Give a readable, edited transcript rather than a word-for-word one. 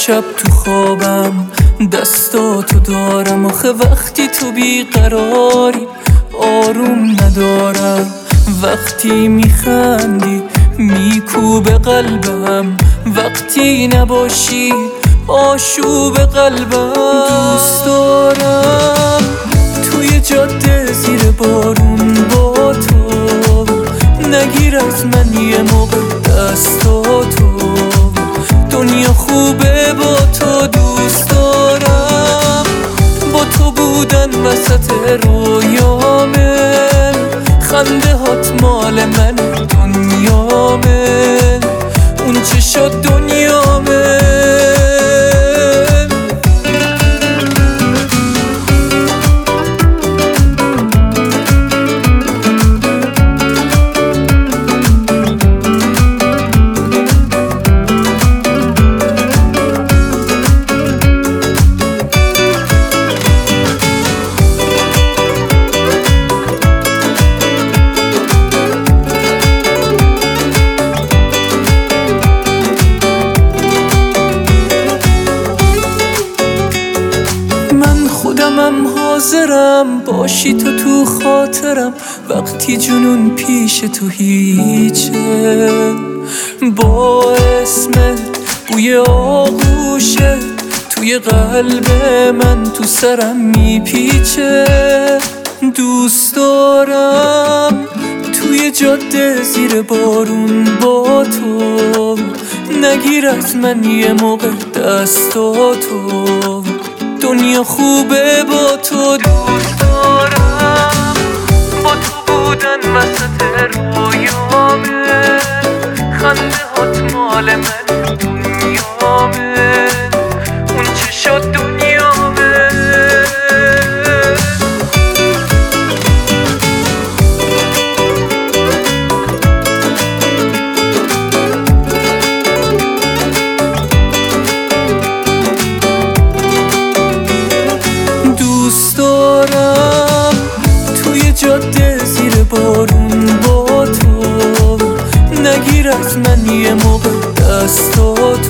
شب تو خوابم دستاتو دارم، آخه وقتی تو بیقراری آروم ندارم. وقتی میخندی میکوبه قلبم، وقتی نباشی آشوب قلبم. دوست دارم توی جاده زیر بارون با تو، نگیر از من یه موقع دستاتو، دنیا خوبه با تو. دوست دارم با تو بودن وسط رویامه، خنده هات مال من دنیامه، اون چه شد دنیامه. خودمم حاضرم باشی تو خاطرم، وقتی جنون پیش تو هیچه. با اسمت بوی آغوشت توی قلب من تو سرم میپیچه. دوست دارم توی جاده زیر بارون با تو، نگیر از من یه موقع دستاتو، دنیا خوبه با تو. دوست دارم با تو بودن وسط رویامه، خنده هات مال من دنیامه، اون چه شد دنیامه. دوست دارم توی جاده زیر بارون با تو، نگیر از من یه موقع دستاتو،